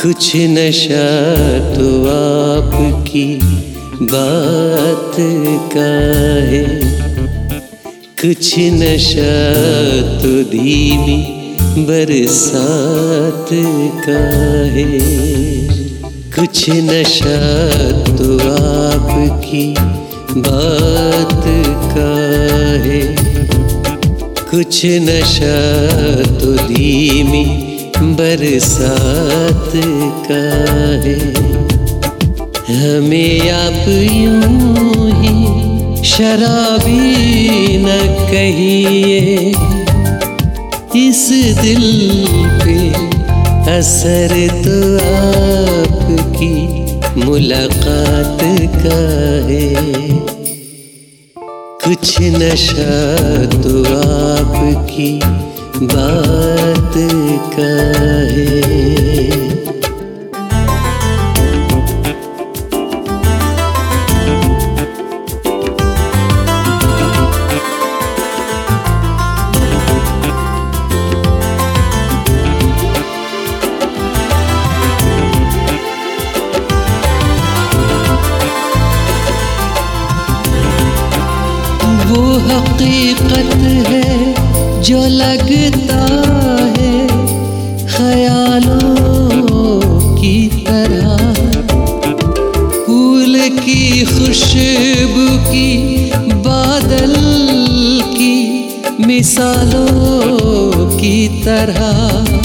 कुछ नशा तो आपकी बात का है, कुछ नशा तो धीमी बरसात का है। कुछ नशा तो आपकी बात का है, कुछ नशा तो धीमी बरसात का है। हमें आप यूं ही शराबी न कहिए, इस दिल पे असर तो आपकी मुलाकात का है। कुछ नशा तो आपकी बात का है। वो हकीकत है जो लगता है ख्यालों की तरह, फूल की खुशबू की बादल की मिसालों की तरह।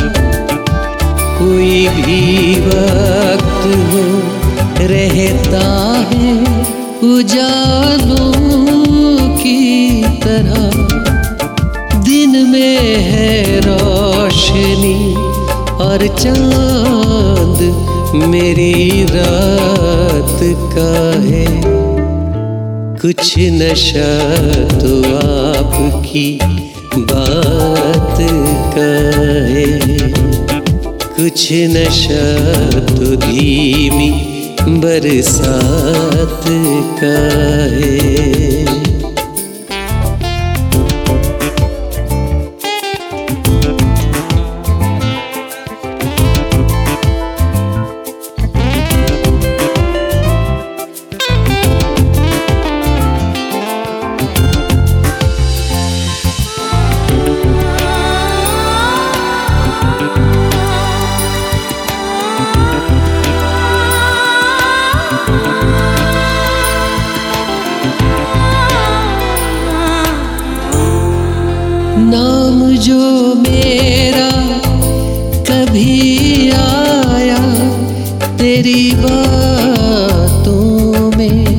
कोई भी वक्त हो रहता है उजालों की तरह, दिन में है रोशनी और चांद मेरी रात का है। कुछ नशा तो आपकी बात का है, कुछ नशा तो धीमी बरसात का है। नाम जो मेरा कभी आया तेरी बातों में,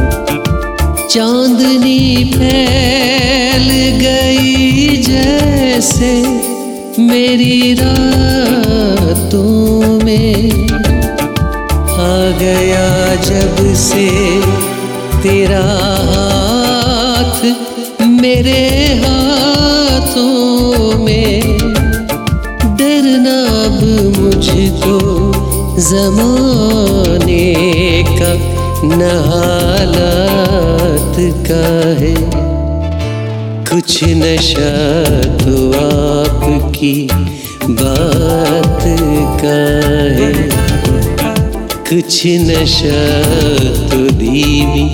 चांदनी फैल गई जैसे मेरी रातों में। आ गया जब से तेरा हाथ मेरे हाथों में, डरना अब मुझको ज़माने का न हालात का है। कुछ नशा तो आपकी बात का है, कुछ नशा तो धीमी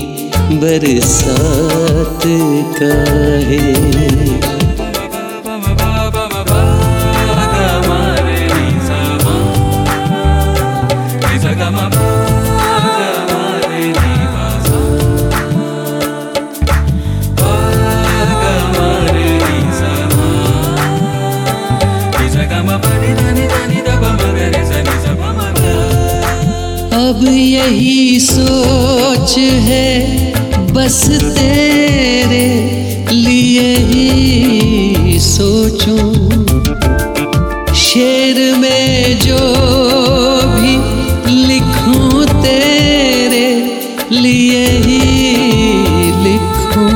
बरसात का है। अब यही सोच है बस तेरे लिए ही सोचूं, शेर में जो भी लिखूं तेरे लिए ही लिखूं।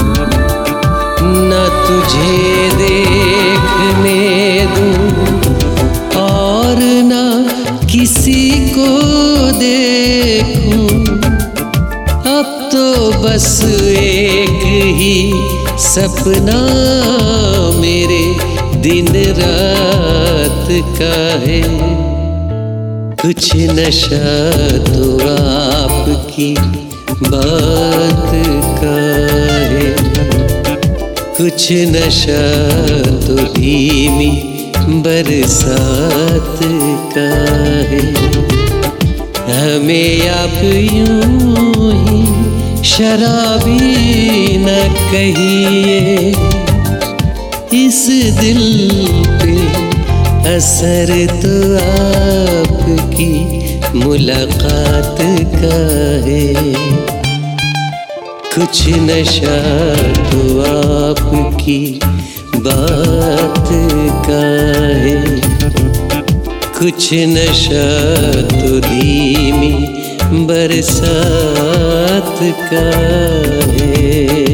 न तुझे देखने दूं और न किसी को देखूं, अब तो बस एक ही सपना मेरे दिन रात का है। कुछ नशा तो आपकी बात का है, कुछ नशा तो धीमी बरसात का है। हमें आप यूं ही शराबी न कहिए, इस दिल पे असर तो आपकी मुलाकात का है। कुछ नशा तो आपकी बात का है, कुछ नशा तो धीमी बरसात का है।